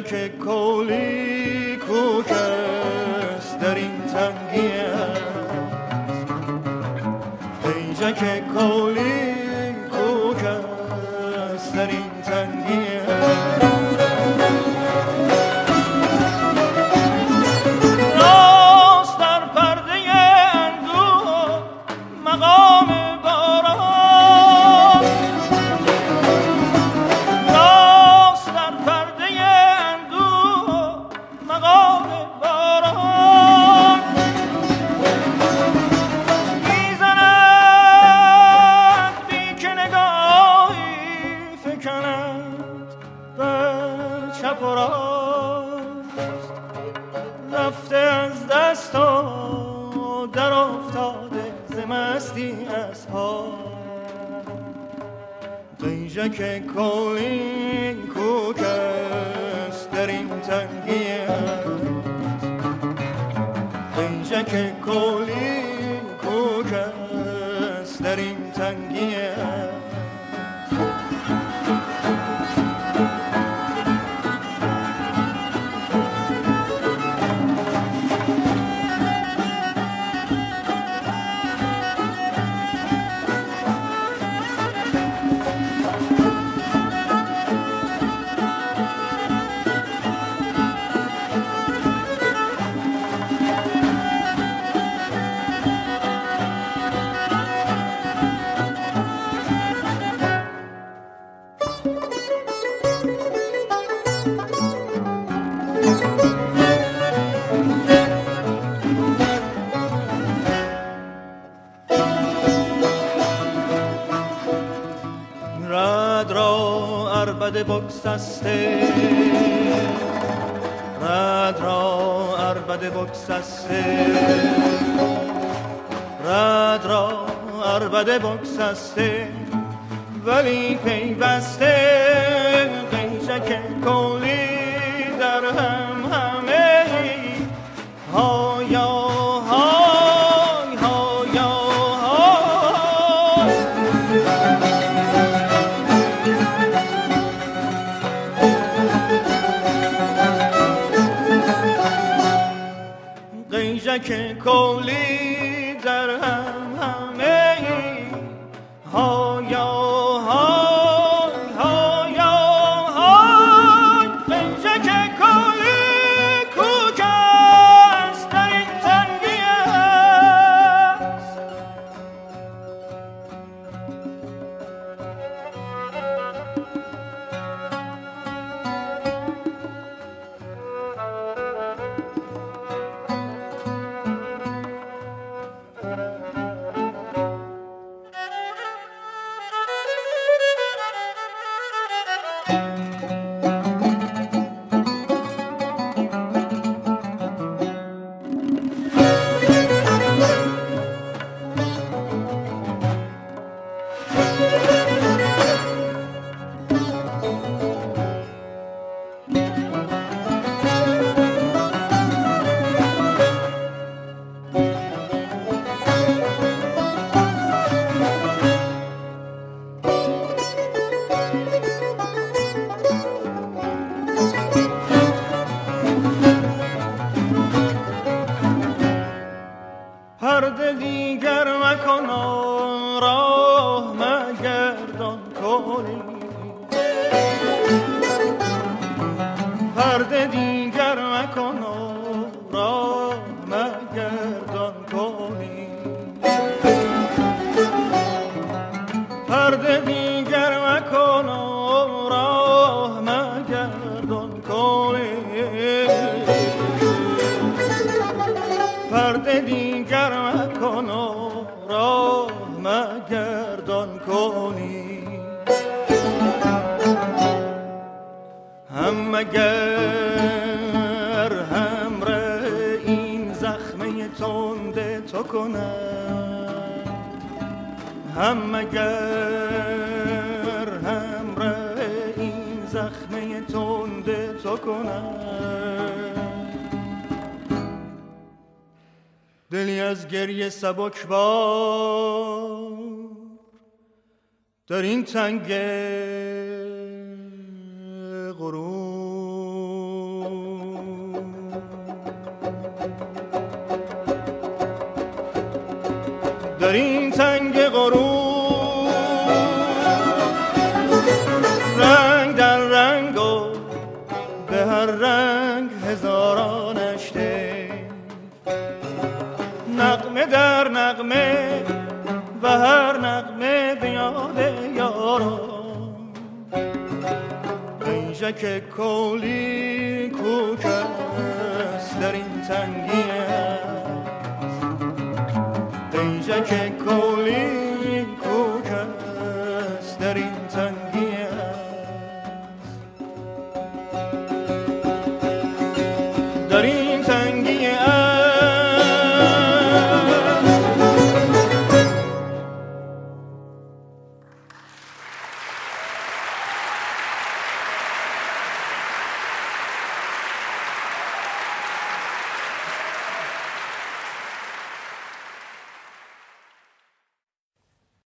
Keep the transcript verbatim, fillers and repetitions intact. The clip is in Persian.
پیجک کولی کوکست در این تنگی است، پیجک کولی کوکست در این تنگی است. راست در پرده اندوه مقام باران، راست در پرده اندوه مقام باران، میزند بی که نگاهی فکند بر چپ و راست، رفته از دست و در افتاده ز مستی از پا. پیجک کولی کوکست در این تنگی است، پیجک کولی کوکست در این تنگی است. رد را عربد بگسسته، رد را عربد بگسسته، رد را عربد بگسسته، ولی پیوسته پیجک کولی در هم همه هایا های هایا های. پیجک کولی در هم همه هایا های هایا های. پیجک کولی کوکست در این تنگی است، پرده دیگر مکن و راه مگردان کولی، پرده دیگر مکن و راه مگردان کولی، پرده دیگر مکن و راه مگردان کولی، پرده دیگر مکن و راه مگردان کنی. هم مگر همره این زخمه تنده تو کنم، هم مگر همره این زخمه تنده تو کنم. دلی از گریه سبک بار در این تنگ غروب پیشک کولی کوک است در این تنگی است، پیشک کولی کوک است در این تنگی است، در این تنگی است